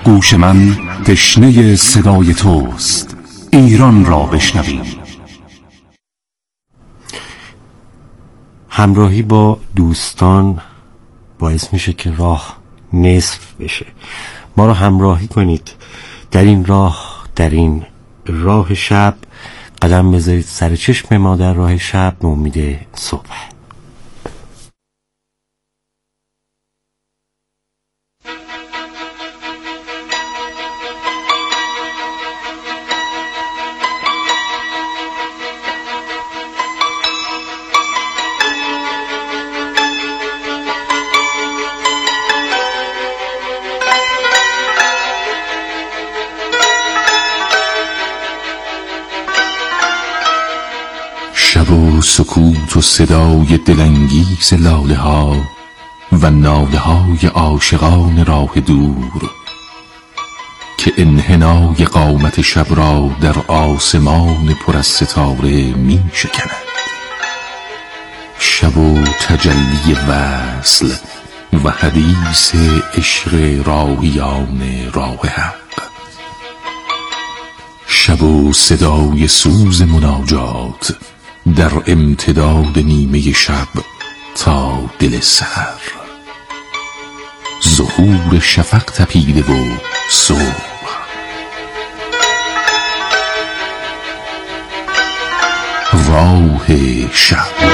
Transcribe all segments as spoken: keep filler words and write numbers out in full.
گوش من تشنه صدای توست، ایران را بشنویم. همراهی با دوستان باعث میشه که راه نصف بشه. ما رو همراهی کنید در این راه، در این راه شب. قدم بذارید سر چشم ما در راه شب به امید صبح. شب و سکوت و صدای دلانگیز لاله ها و ناله های عاشقان راه دور که انحنای قامت شب را در آسمان پر از ستاره می شکند. شب و تجلی وصل و حدیث عشق راهیان راه حق. شب و صدای سوز مناجات در امتداد نیمه شب تا دل سحر. ظهور شفق تپیده و صبح. راه شب.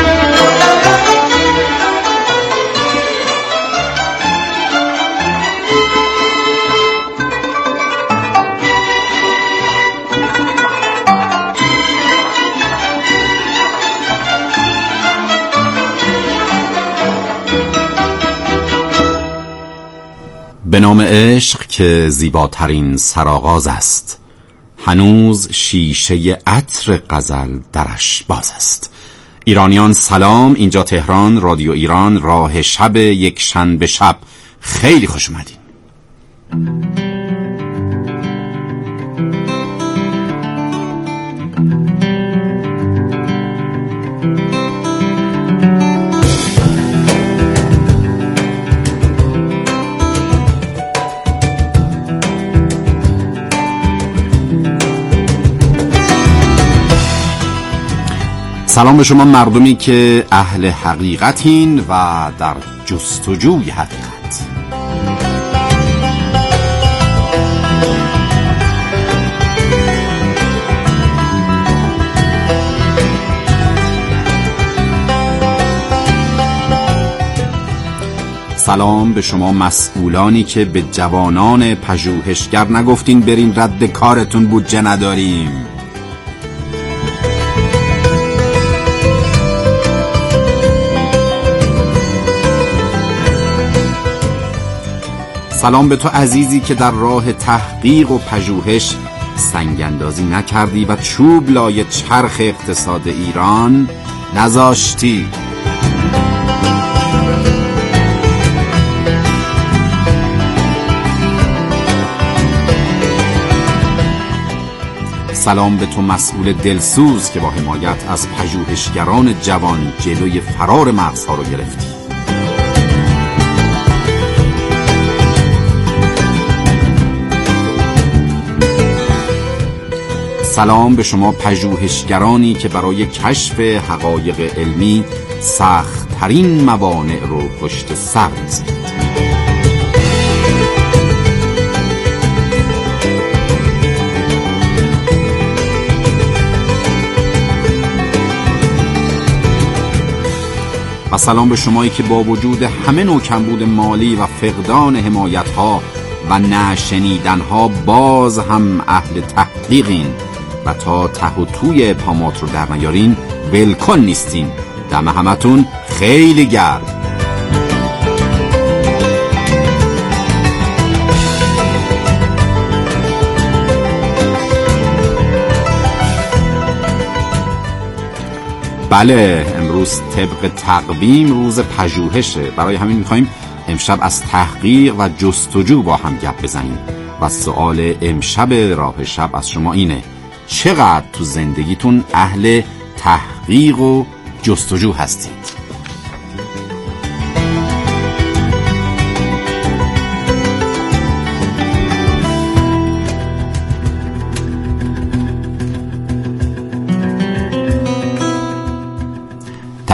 به نام عشق که زیباترین سرآغاز است، هنوز شیشه عطر غزل درش باز است. ایرانیان سلام، اینجا تهران، رادیو ایران، راه شب یک شنبه شب. خیلی خوش اومدین. سلام به شما مردمی که اهل حقیقتین و در جستجوی حقیقت. سلام به شما مسئولانی که به جوانان پژوهشگر نگفتین برین رد کارتون بودجه نداریم. سلام به تو عزیزی که در راه تحقیق و پژوهش سنگ‌اندازی نکردی و چوب لای چرخ اقتصاد ایران نذاشتی. سلام به تو مسئول دلسوز که با حمایت از پژوهشگران جوان جلوی فرار مغزها رو گرفتی. سلام به شما پژوهشگرانی که برای کشف حقایق علمی سخت‌ترین موانع رو پشت سر می‌ذارید. و سلام به شمایی که با وجود همه نوع کمبود مالی و فقدان حمایت‌ها و نشنیدن‌ها باز هم اهل تحقیقین و تا ته و توی پامات رو در نیارین ولکن نیستین. دم همتون خیلی گرم. بله، امروز طبق تقویم روز پژوهشه، برای همین میخوایم امشب از تحقیق و جستجو با هم گپ بزنیم و سوال امشب راه شب از شما اینه: چقدر تو زندگیتون اهل تحقیق و جستجو هستید؟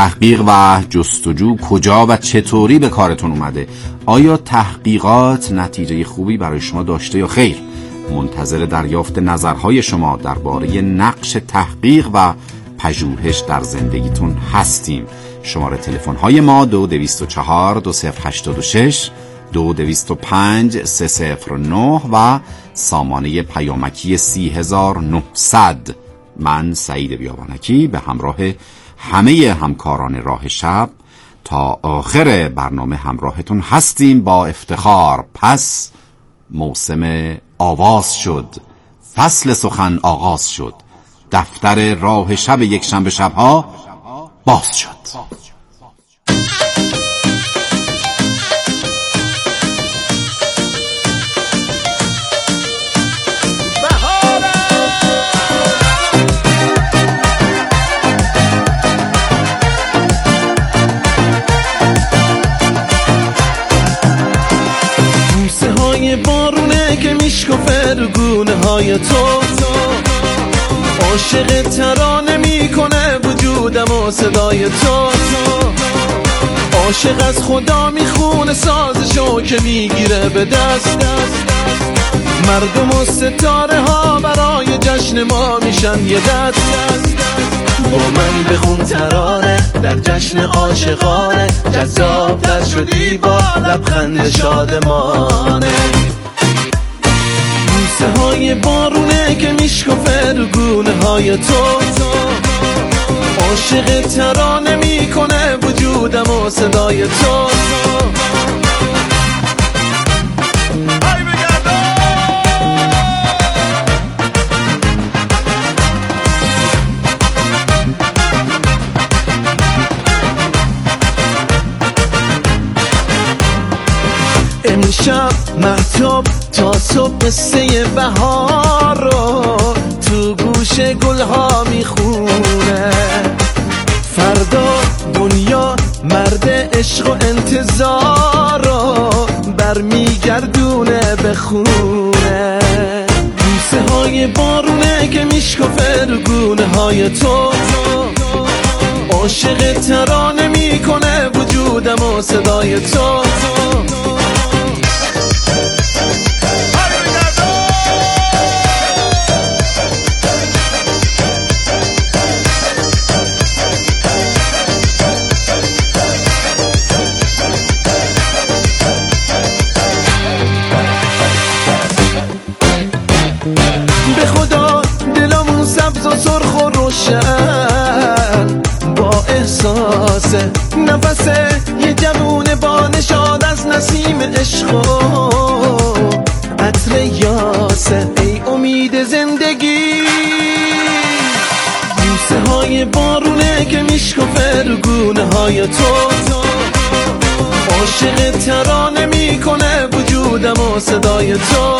تحقیق و جستجو کجا و چطوری به کارتون اومده؟ آیا تحقیقات نتیجه خوبی برای شما داشته یا خیر؟ منتظر دریافت نظرهای شما درباره نقش تحقیق و پژوهش در زندگیتون هستیم. شماره تلفن های ما دو دویست و چهار دو صفر هشتاد و شش دو دویست و پنج سه صفر نه و سامانه پیامکی سی هزار و نهصد. من سعید بیابانکی به همراه همه همکاران راه شب تا آخر برنامه همراهتون هستیم با افتخار. پس موسم آواز شد، فصل سخن آغاز شد، دفتر راه شب یک شنبه شبها باز شد. بارونه که میشکفه رو گونه های تو، عاشق ترانه میکنه وجودم و صدای تو، عاشق از خدا میخونه سازشو که میگیره به دست، مردم و ستاره ها برای جشن ما میشن یه دست. با من بخون ترانه در جشن عاشقانه، جذاب تر شدی با لبخند شادمانه. بوسه های بارونه که میشکفه رو گونه های تو، عاشق ترانه میکنه وجودم و صدای تو. امشب مهتاب تا صبح قصه بهار رو تو گوش گلها میخونه، فردا دنیا مرد عشق و انتظار رو برمیگردونه به خونه. بوسه های بارونه که میشکفه رو گونه های تو، عاشق ترانه میکنه وجودم و صدای تو. به خدا دلمون سبز و سرخ و روشن با احساس نفس یه جوون با نشاد از نسیم عشق و عطر یاسه، ای امید زندگی. بوسه های بارونه که میشکفه رو گونه های تو، عاشق ترانه میکنه وجودم و صدای تو.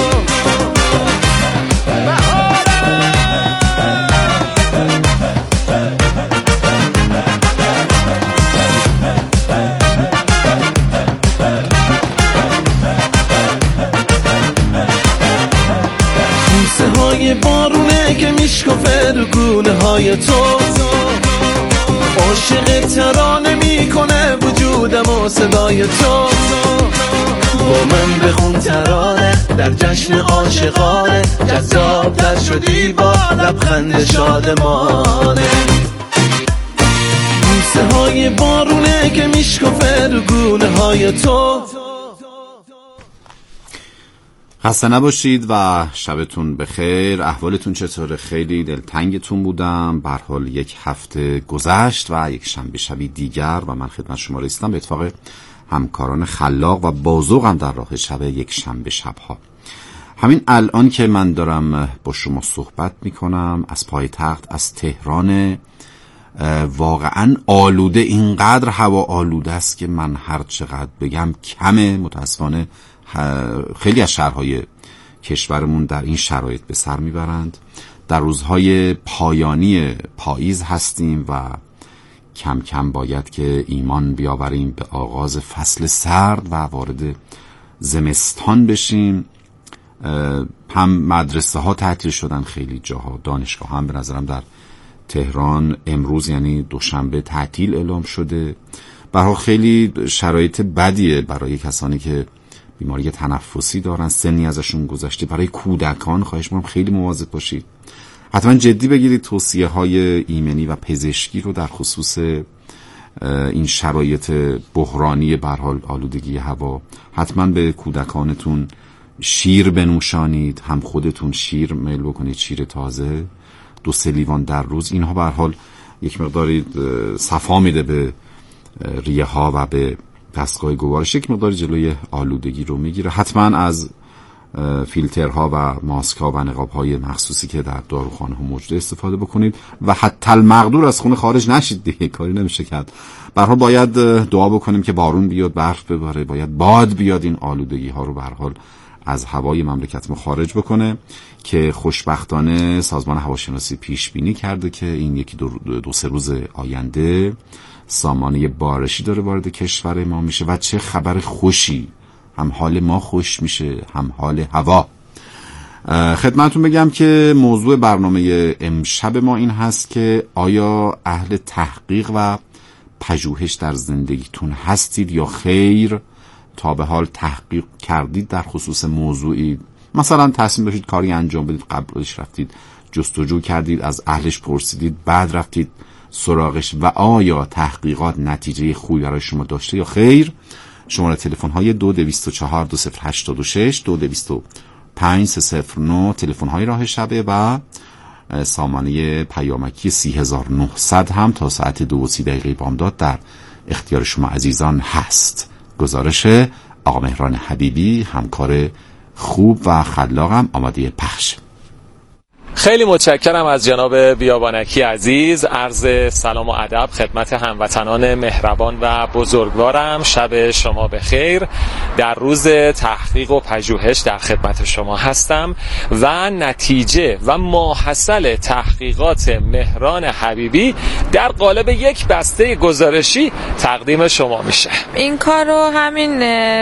بوسه های بارونه که میشکفه رو گونه های تو، عاشق ترانه میکنه وجودم و صدای تو. با من بخون ترانه در جشن عاشقانه، جذاب تر شدی با لبخند شادمانه. بوسه های بارونه که میشکفه رو گونه های تو. خسته نباشید و شبتون بخیر. احوالتون چطوره؟ خیلی دلتنگتون بودم. به هر حال یک هفته گذشت و یک شنبه شبی دیگر و من خدمت شما رسیدم به اتفاق همکاران خلاق و بازوقم در راه شب یک شنبه شبها. همین الان که من دارم با شما صحبت میکنم از پایتخت، از تهران، واقعا آلوده، اینقدر هوا آلوده است که من هر چقدر بگم کمه. متاسفانه خیلی از شهرهای کشورمون در این شرایط به سر میبرند. در روزهای پایانی پاییز هستیم و کم کم باید که ایمان بیاوریم به آغاز فصل سرد و وارد زمستان بشیم. هم مدرسه ها تعطیل شدن، خیلی جاها دانشگاه هم به نظرم در تهران امروز یعنی دوشنبه تعطیل اعلام شده. به هر حال خیلی شرایط بدیه برای کسانی که بیماری تنفسی دارن، سنی ازشون گذشته. برای کودکان خواهش می‌کنم خیلی مواظب باشید، حتما جدی بگیرید توصیه های ایمنی و پزشکی رو در خصوص این شرایط بحرانی به هر حال آلودگی هوا. حتما به کودکانتون شیر بنوشانید، هم خودتون شیر میل بکنید، شیر تازه دو سه لیوان در روز. اینها به هر حال یک مقداری صفا میده به ریه ها و به دستگاه گوارش، یک مقدار جلوی آلودگی رو میگیره. حتما از فیلترها و ماسک ها و نقاب های مخصوصی که در داروخانه ها موجوده استفاده بکنید و حتی المقدور از خونه خارج نشید دیگه، کاری نمیشه کرد. به هر حال باید دعا بکنیم که بارون بیاد، برف بباره، باید باد بیاد، این آلودگی ها رو به هر حال از هوای مملکت ما خارج بکنه که خوشبختانه سازمان هواشناسی پیش بینی کرده که این یکی دو, دو سه روز آینده سامانه بارشی داره وارد کشور ما میشه و چه خبر خوشی، هم حال ما خوش میشه هم حال هوا. خدمتتون بگم که موضوع برنامه امشب ما این هست که آیا اهل تحقیق و پژوهش در زندگیتون هستید یا خیر؟ تا به حال تحقیق کردید در خصوص موضوعی، مثلا تصمیم داشتید کاری انجام بدید، قبلش رفتید جستجو کردید، از اهلش پرسیدید، بعد رفتید سراغش و آیا تحقیقات نتیجه خوبی برای شما داشته یا خیر؟ شماره تلفن های دو دویست و چهار دو صفر هشتاد و شش، دو دویست و پنج سه صفر نه تلفن های راه شبه و سامانه پیامکی سی هزار و نهصد هم تا ساعت دو و سی دقیقه بامداد در اختیار شما عزیزان هست. گزارش آقا مهران حبیبی، همکار خوب و خلاقم، آماده پخش. خیلی متشکرم از جناب بیابانکی عزیز. عرض سلام و ادب خدمت هموطنان مهربان و بزرگوارم. شب شما بخیر. در روز تحقیق و پژوهش در خدمت شما هستم و نتیجه و ماحصل تحقیقات مهران حبیبی در قالب یک بسته گزارشی تقدیم شما میشه. این کار رو همین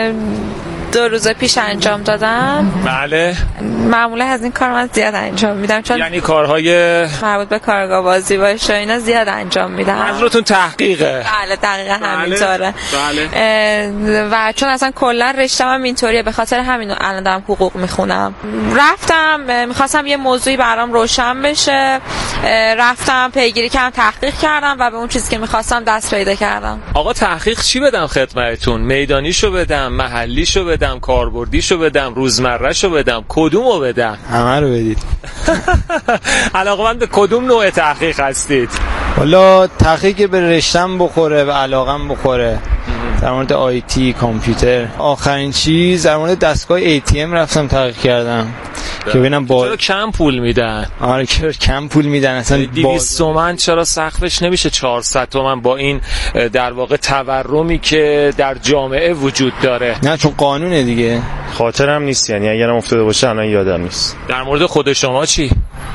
دو روز پیش انجام دادم. بله. معمولا از این کار من زیاد انجام میدم، چون یعنی کارهای مربوط به کارگاه بازی باشه اینا زیاد انجام میدم. منظورتون تحقیقه؟ بله دقیقاً بله. همینطوره. بله. و چون اصلا کلا رشته‌ام اینطوریه، به خاطر همین الان دارم حقوق میخونم. رفتم میخواستم یه موضوعی برام روشن بشه، رفتم پیگیری کردم، تحقیق کردم و به اون چیزی که میخواستم دست پیدا کردم. آقا تحقیق چی بدم خدمتتون؟ میدانیشو بدم، محلیشو بدم، کاربردیشو بدم، روزمرهشو بدم، کدومو بدم؟ همه رو بدید. علاقه‌مند به کدوم نوع تحقیق هستید؟ والا تحقیق به رشتم بخوره و علاقم بخوره، در مورد آیتی، کامپیوتر. آخرین چیز در مورد دستگاه ای تی ام رفتم تحقیق کردم که ببینم با چرا کم پول میدن. آره که کم پول میدن اصلا. دویست تومن چرا سقفش نمیشه چهارصد تومن با این در واقع تورمی که در جامعه وجود داره؟ نه چون قانونه دیگه. خاطرم نیست، یعنی اگرم افتاده باشه الان یادم نیست. در مورد خود شما چی؟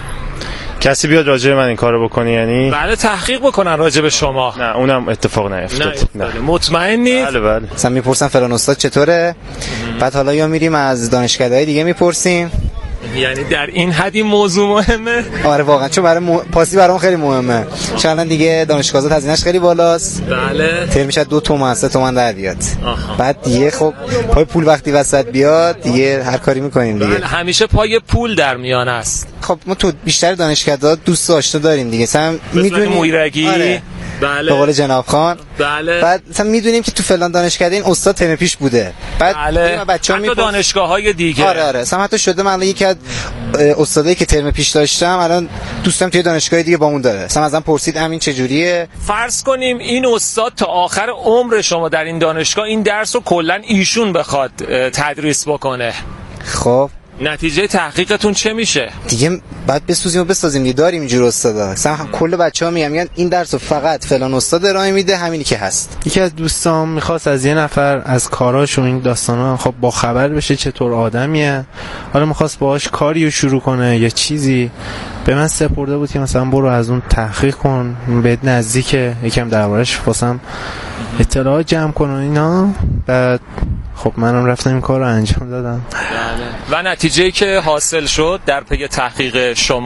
کسی بیاد راجع به من این کارو بکنه یعنی؟ بله تحقیق بکنن راجع به شما. نه اونم اتفاق نیفتاد. نه مطمئنید؟ بله بله. مثلا میپرسن فلان استاد چطوره، بعد حالا یا میریم از دانشکده‌های دیگه میپرسیم. یعنی در این حد این موضوع مهمه؟ آره واقعا، چون برای م... پاسی برام خیلی مهمه، چون الان دیگه دانشگاه آزاد هزینه‌اش خیلی بالاست. بله. ترمش دو تومن سه تومن در بیاد. آها. بعد دیگه خب پای پول وقتی وسط بیاد دیگه هر کاری میکنیم دیگه. بله همیشه پای پول در میان است. خب ما تو بیشتر دانشکده‌ها دوست آشنا داریم دیگه، مثلا میدونیم مویرگی. آره. بله. به قول جناب خان. بله. بعد مثلا میدونیم که تو فلان دانشکده این استاد ترم پیش بوده. بعد بله. بچه‌ها حتی دانشگاه‌های دیگه. آره آره، مثلا حتی شده من یکی از استادایی که ترم پیش داشتم الان دوستم توی دانشگاه دیگه با اون داره، مثلا ازم پرسید امین چه جوریه. فرض کنیم این استاد تا آخر عمر شما در این دانشگاه این درس رو کلا ایشون بخواد تدریس بکنه، خب نتیجه تحقیقتون چه میشه؟ دیگه بعد بسوزیم و بسازیم دیگه، داریم اینجور استادا. مثلا کل بچه‌ها میگن میگن این درسو فقط فلان استاد ارائه میده، همینی که هست. یکی از دوستام میخواست از یه نفر از کاراش و این داستانا خب با خبر بشه چطور آدمیه، حالا میخواست باهاش کاریو شروع کنه یا چیزی. به من سپرده بود که مثلا برو از اون تحقیق کن، بهت نزدیکه، یکم دربارش واسم اطلاعات جمع کن و اینا. بعد خب منم رفتم این کار رو انجام دادم. و نتیجه‌ای که حاصل شد در پی تحقیق شما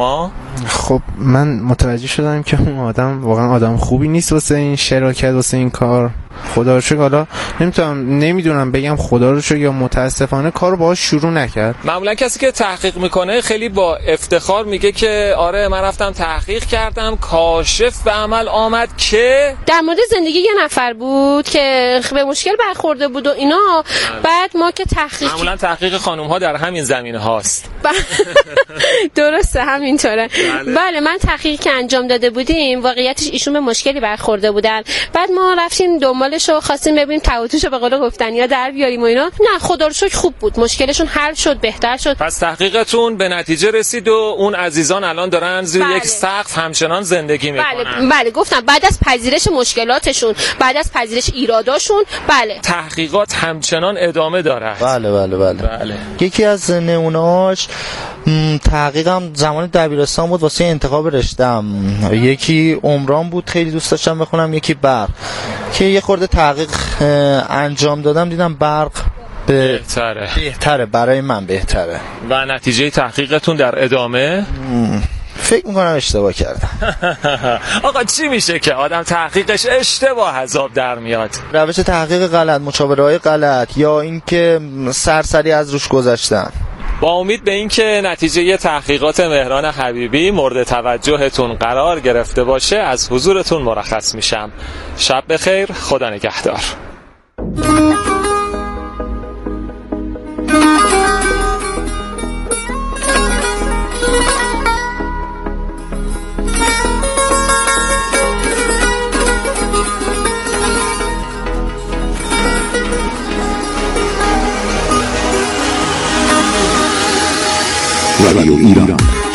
خب من متوجه شدم که اون آدم واقعا آدم خوبی نیست واسه این شراکت، واسه این کار. خدا رو شکر حالا نمیتونم نمیدونم بگم خدا رو شکر یا متاسفانه کارو باهاش شروع نکرد. معمولا کسی که تحقیق میکنه خیلی با افتخار میگه که آره من رفتم تحقیق کردم، کاشف به عمل آمد که در مورد زندگی یه نفر بود که به مشکل برخورده بود و اینا. بعد ما که تحقیق معمولا تحقیق خانم ها در همین زمینه هاست. درسته همینطوره. بله. بله من تحقیقی که انجام داده بودیم واقعیتش ایشون به مشکلی برخورده بودن. بعد ما رفتیم دنبالشو خواستیم ببینیم تعاطیشو به قول گفتنی ها در بیاریم و اینا. نه خدا رو شکر خوب بود، مشکلشون حل شد، بهتر شد. پس تحقیقتون به نتیجه رسید و اون عزیزان الان دارن زیر بله. یک سقف همچنان زندگی میکنن. بله بله گفتم بعد از پذیرش مشکلاتشون، بعد از پذیرش ایراداشون، بله تحقیقات همچنان ادامه داره. بله بله بله, بله. یکی از نمونه‌هاش تحقیقم زمان دبیرستان بود واسه انتخاب رشته‌ام. یکی عمران بود، خیلی دوست داشتم بخونم، یکی برق. که یه خورده تحقیق انجام دادم دیدم برق بهتره بهتره برای من بهتره. و نتیجه تحقیقتون در ادامه؟ فکر میکنم اشتباه کردم. آقا چی میشه که آدم تحقیقش اشتباه حساب در میاد؟ روش تحقیق غلط، مشاوره‌های غلط، یا اینکه سرسری از روش گذشتن. با امید به اینکه نتیجه تحقیقات مهران حبیبی مورد توجهتون قرار گرفته باشه از حضورتون مرخص میشم. شب بخیر، خدا نگهدار. رادیو ایران.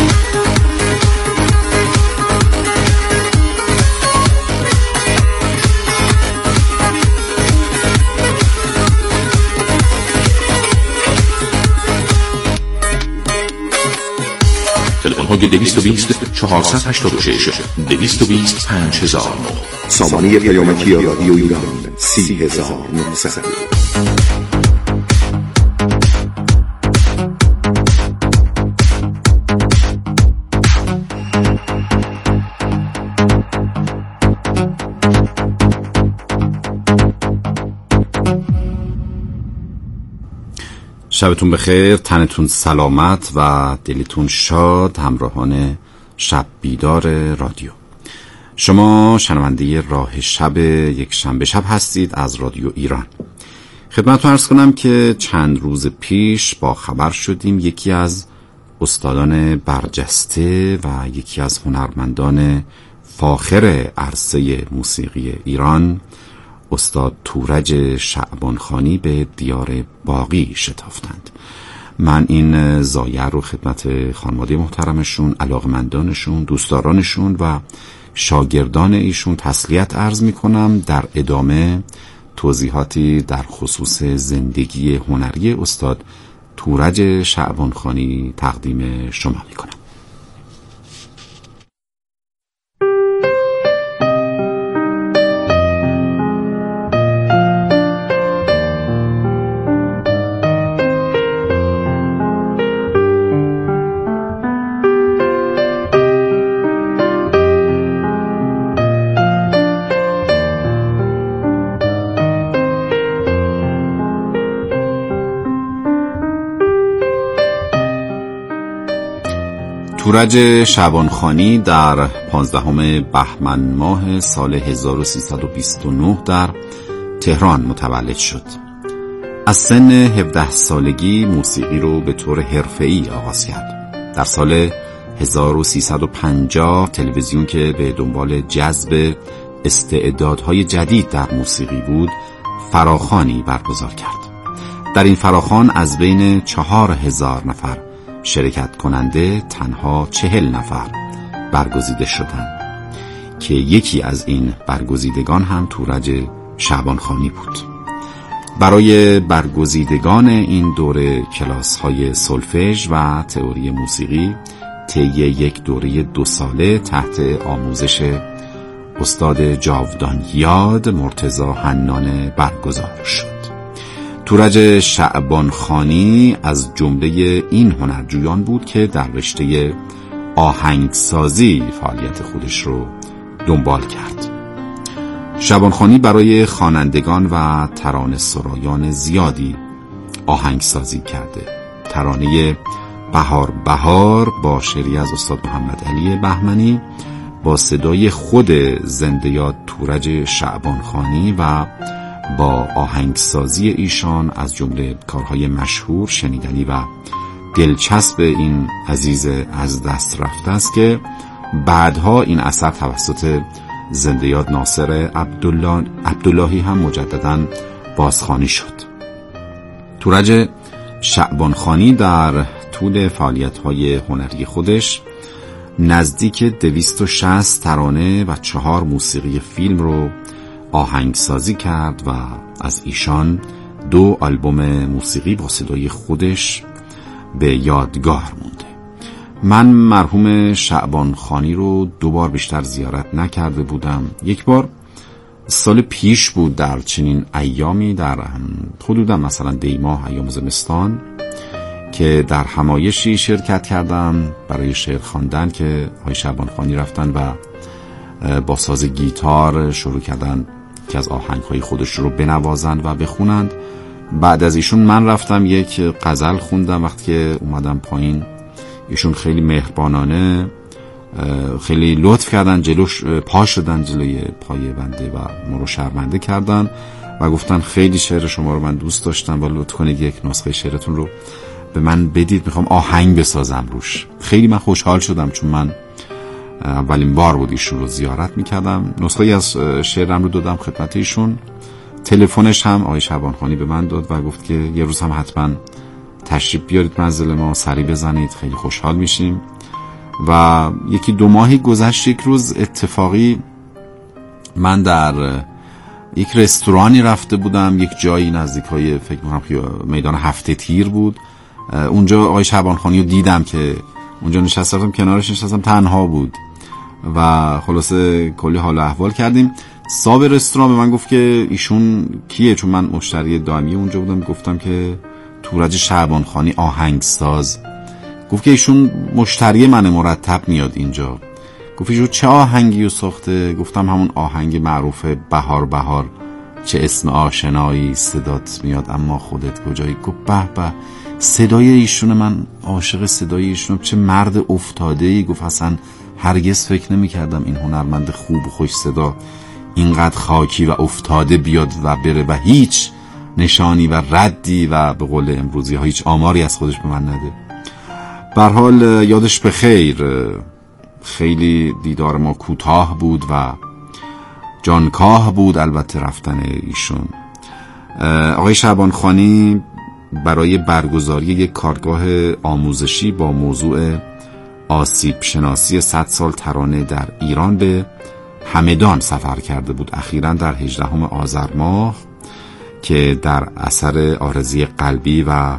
تلفن های دویست و بیست چهارصد و هشتاد و شش دویست و بیست پنج هزار و نه. سامانه پیامکی رادیو ایران سی هزار و نهصد. شبتون بخیر، تنتون سلامت و دلتون شاد همراهان شب بیدار رادیو. شما شنونده راه شب یک شنبه شب هستید از رادیو ایران. خدمتتون عرض کنم که چند روز پیش با خبر شدیم یکی از استادان برجسته و یکی از هنرمندان فاخر عرصه موسیقی ایران، استاد تورج شعبانخانی به دیار باقی شتافتند. من این زایه رو خدمت خانواده محترمشون، علاقمندانشون، دوستدارانشون و شاگردان ایشون تسلیت عرض می کنم. در ادامه توضیحاتی در خصوص زندگی هنری استاد تورج شعبانخانی تقدیم شما می کنم. تورج شعبانخانی در پانزدهم بهمن ماه سال هزار و سیصد و بیست و نه در تهران متولد شد. از سن هفده سالگی موسیقی رو به طور حرفه‌ای آغاز کرد. در سال هزار و سیصد و پنجاه تلویزیون که به دنبال جذب استعدادهای جدید در موسیقی بود، فراخوانی برگزار کرد. در این فراخوان از بین چهار هزار نفر شرکت کننده تنها چهل نفر برگزیده شدند که یکی از این برگزیدگان هم تورج شعبانخانی بود. برای برگزیدگان این دوره کلاس‌های سولفژ و تئوری موسیقی طی یک دوره دو ساله تحت آموزش استاد جاودان یاد مرتضی حنان برگزار شد. تورج شعبانخانی از جمله این هنرجویان بود که در رشته آهنگسازی فعالیت خودش رو دنبال کرد. شعبانخانی برای خوانندگان و ترانه سرایان زیادی آهنگسازی کرده. ترانه بهار بهار با شعری از استاد محمد علی بهمنی با صدای خود زنده یاد تورج شعبانخانی و با آهنگسازی ایشان از جمله کارهای مشهور، شنیدنی و دلچسب این عزیز از دست رفته است که بعدها این اثر توسط زنده یاد ناصر عبدالله عبداللهی هم مجدداً بازخوانی شد. تورج شعبانخانی در طول فعالیت‌های هنری خودش نزدیک دویست و شصت ترانه و چهار موسیقی فیلم رو آهنگسازی کرد و از ایشان دو آلبوم موسیقی با صدای خودش به یادگار مونده. من مرحوم شعبانخانی رو دو بار بیشتر زیارت نکرده بودم. یک بار سال پیش بود در چنین ایامی، در حدودا مثلا دیماه ایام زمستان، که در همایشی شرکت کردم برای شعر خواندن که آقای شعبانخانی رفتن و با ساز گیتار شروع کردن که از آهنگ‌های خودش رو بنوازند و بخونند. بعد از ایشون من رفتم یک غزل خوندم. وقتی که اومدم پایین ایشون خیلی مهربانانه خیلی لطف کردن، جلوش پا شدن جلوی پای بنده و ما رو شرمنده کردن و گفتن خیلی شعر شما رو من دوست داشتم و لطف کنید یک نسخه شعرتون رو به من بدید، میخوام آهنگ بسازم روش. خیلی من خوشحال شدم چون من اولین بار بود ایشون رو زیارت میکردم. نسخه از شعرم رو دادم خدمت ایشون. تلفنش هم آقای شعبانخانی به من داد و گفت که یه روز هم حتما تشریف بیارید منزل ما، سری بزنید، خیلی خوشحال میشیم. و یکی دو ماهی گذشت، یک روز اتفاقی من در یک رستورانی رفته بودم، یک جایی نزدیک های فکر میکنم میدان هفته تیر بود. اونجا آقای شعبانخانی رو دیدم که اونجا نشستم، کنارش نشستم، تنها بود و خلاصه کلی حال و احوال کردیم. صاحب رستوران به من گفت که ایشون کیه، چون من مشتری دائمی اونجا بودم. گفتم که تورج شعبانخانی آهنگساز. گفت که ایشون مشتری من، مرتب میاد اینجا. گفت ایشون چه آهنگی رو ساخته؟ گفتم همون آهنگ معروف بهار بهار، چه اسم آشنایی صدات میاد اما خودت کجایی. گفت به به، صدای ایشون، من عاشق صدای ایشون، چه مرد افتاده‌ای. گفت اصلا هرگز فکر نمی کردم این هنرمند خوب و خوش صدا اینقدر خاکی و افتاده بیاد و بره و هیچ نشانی و ردی و به قول امروزی ها هیچ آماری از خودش به من نده. به هر حال یادش به خیر. خیلی دیدار ما کوتاه بود و جانکاه بود البته رفتن ایشون. آقای شعبانخانی برای برگزاری یک کارگاه آموزشی با موضوع آسیب شناسی صد سال ترانه در ایران به همدان سفر کرده بود. اخیراً در هجدهم آذر ماه که در اثر عارضه قلبی و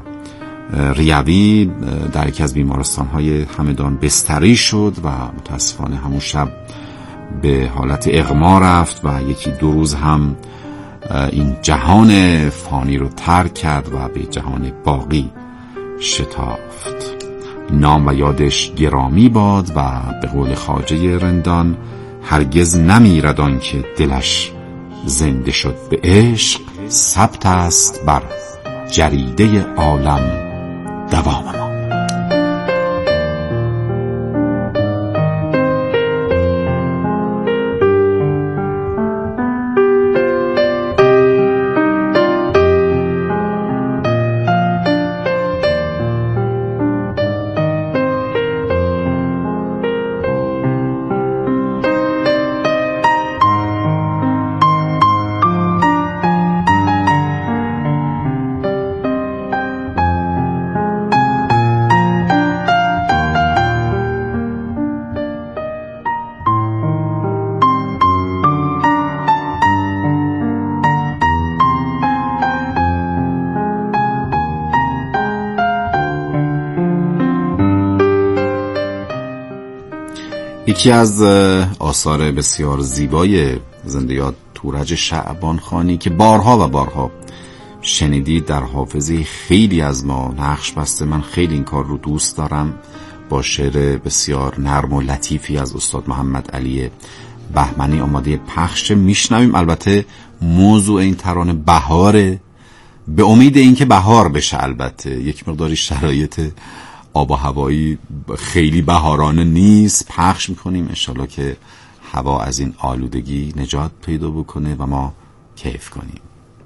ریوی در یکی از بیمارستان‌های همدان بستری شد و متاسفانه همون شب به حالت اغما رفت و یکی دو روز هم این جهان فانی رو ترک کرد و به جهان باقی شتافت. نام و یادش گرامی باد و به قول خواجه رندان هرگز نمیرد آن که دلش زنده شد به عشق، ثبت است بر جریده عالم دوام ما. یکی از آثار بسیار زیبای زنده یاد تورج شعبانخانی که بارها و بارها شنیدید، در حافظه خیلی از ما نقش بسته. من خیلی این کار رو دوست دارم. با شعر بسیار نرم و لطیفی از استاد محمد علی بهمنی آماده پخش میشنویم. البته موضوع این ترانه بهاره، به امید اینکه بهار بشه. البته یک مقداری شرایط آب و هوایی خیلی بهارانه نیست. پخش میکنیم انشالله که هوا از این آلودگی نجات پیدا بکنه و ما کیف کنیم.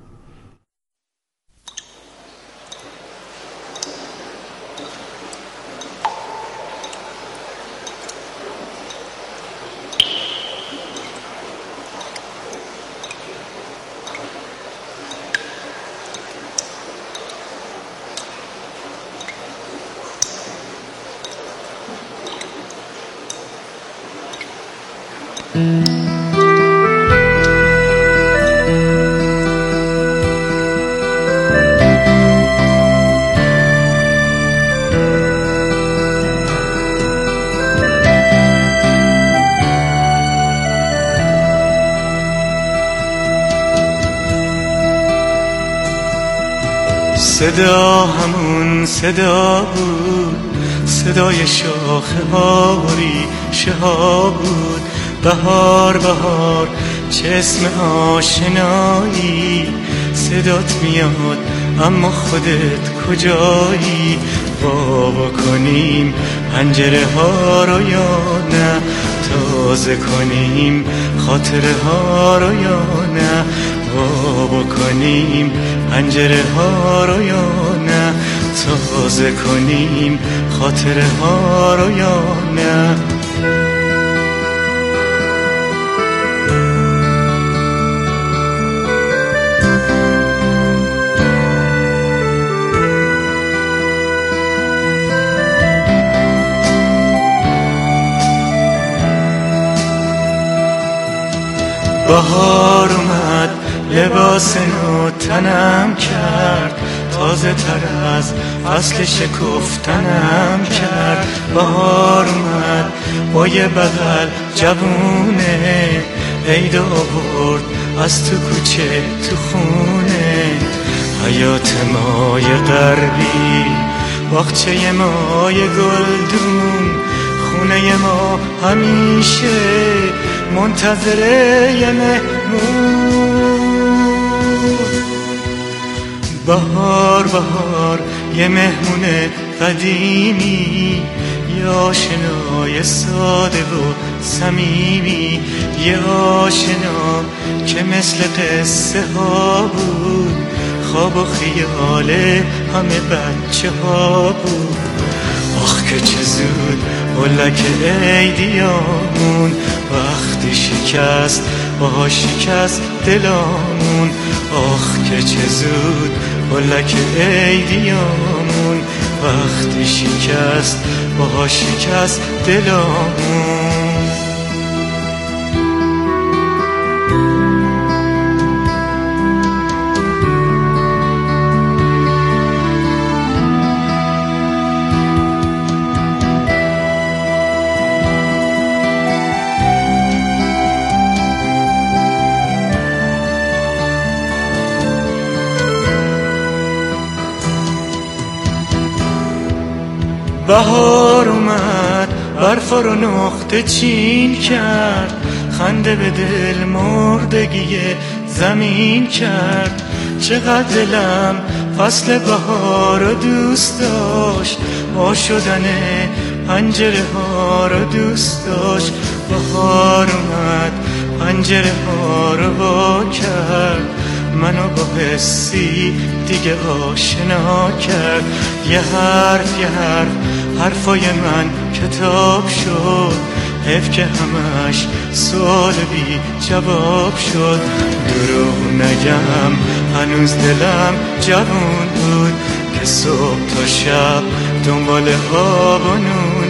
صدا همون صدا بود، صدای شاخه ها ریشه ها بود. بهار بهار چه اسم آشنایی، صدات میاد اما خودت کجایی؟ وا کنیم پنجره ها رو یا نه، تازه کنیم خاطره ها رو یا نه؟ وا کنیم پنجره ها رو یا نه، تازه کنیم خاطره ها رو یا نه؟ بهار اومد لباس نو تنم کرد، تازه تر از فصل شکفتنم کرد. بهار اومد با یه بغل جوونه، عید آورد از تو کوچه تو خونه. حیات مای غربی، باغچه مای گلدون، خونه ما همیشه منتظره یه مهمون. بهار بهار یه مهمون قدیمی، یه آشنای ساده و صمیمی، یه آشنا که مثل قصه ها بود، خواب و خیال همه بچه ها بود. آخ که چه زود بلک عیدیامون، وقتی شکست با شکست دلامون. آخ که چه زود بلک عیدیامون، وقتی شکست با شکست دلامون. بهار اومد برف رو نقطه چین کرد، خنده به دل مردگی زمین کرد. چقدر دلم فصل بهار رو دوست داشت، وا شدن پنجره ها رو دوست داشت. بهار اومد پنجره ها رو وا کرد، منو با حسی دیگه آشنا کرد. یه حرف یه حرف حرفای من کتاب شد، حیف که همش سوال بی جواب شد. دروغ نگم هنوز دلم جوون بود، که صبح تا شب دنبال آب و نور